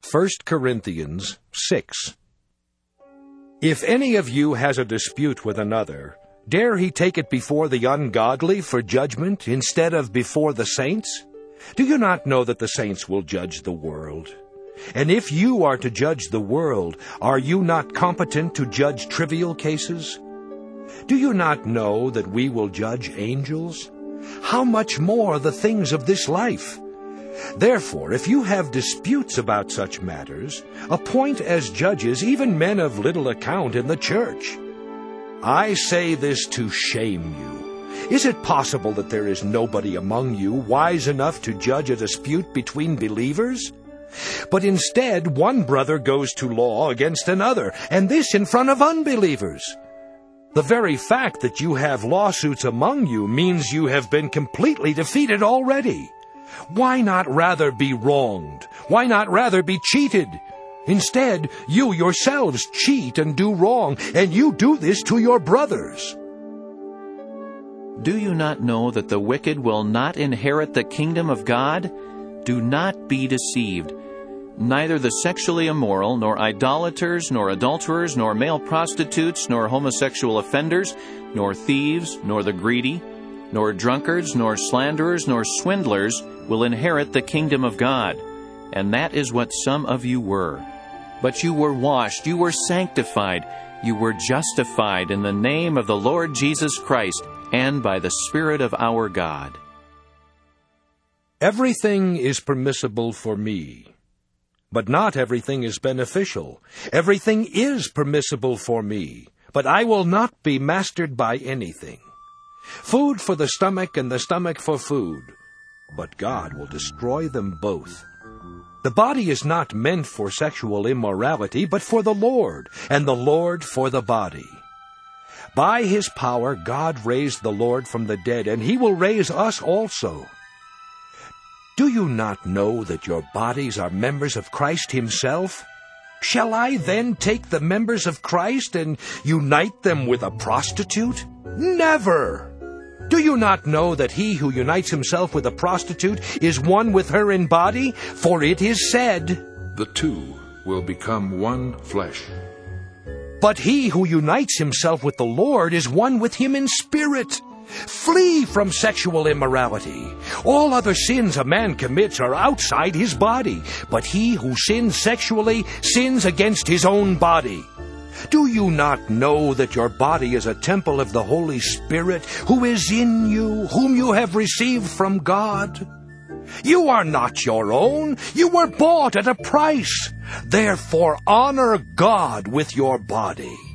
1 Corinthians 6. If any of you has a dispute with another, dare he take it before the ungodly for judgment instead of before the saints? Do you not know that the saints will judge the world? And if you are to judge the world, are you not competent to judge trivial cases? Do you not know that we will judge angels? How much more the things of this life? Therefore, if you have disputes about such matters, appoint as judges even men of little account in the church. I say this to shame you. Is it possible that there is nobody among you wise enough to judge a dispute between believers? But instead, one brother goes to law against another, and this in front of unbelievers. The very fact that you have lawsuits among you means you have been completely defeated already. Why not rather be wronged? Why not rather be cheated? Instead, you yourselves cheat and do wrong, and you do this to your brothers. Do you not know that the wicked will not inherit the kingdom of God? Do not be deceived. Neither the sexually immoral, nor idolaters, nor adulterers, nor male prostitutes, nor homosexual offenders, nor thieves, nor the greedy, nor drunkards, nor slanderers, nor swindlers will inherit the kingdom of God. And that is what some of you were. But you were washed, you were sanctified, you were justified in the name of the Lord Jesus Christ, and by the Spirit of our God. Everything is permissible for me, but not everything is beneficial. Everything is permissible for me, but I will not be mastered by anything. Food for the stomach and the stomach for food, but God will destroy them both. The body is not meant for sexual immorality, but for the Lord, and the Lord for the body. By His power God raised the Lord from the dead, and He will raise us also. Do you not know that your bodies are members of Christ Himself? Shall I then take the members of Christ and unite them with a prostitute? Never! Do you not know that he who unites himself with a prostitute is one with her in body? For it is said, "The two will become one flesh." But he who unites himself with the Lord is one with Him in spirit. Flee from sexual immorality. All other sins a man commits are outside his body, but he who sins sexually sins against his own body. Do you not know that your body is a temple of the Holy Spirit, who is in you, whom you have received from God? You are not your own. You were bought at a price. Therefore honor God with your body.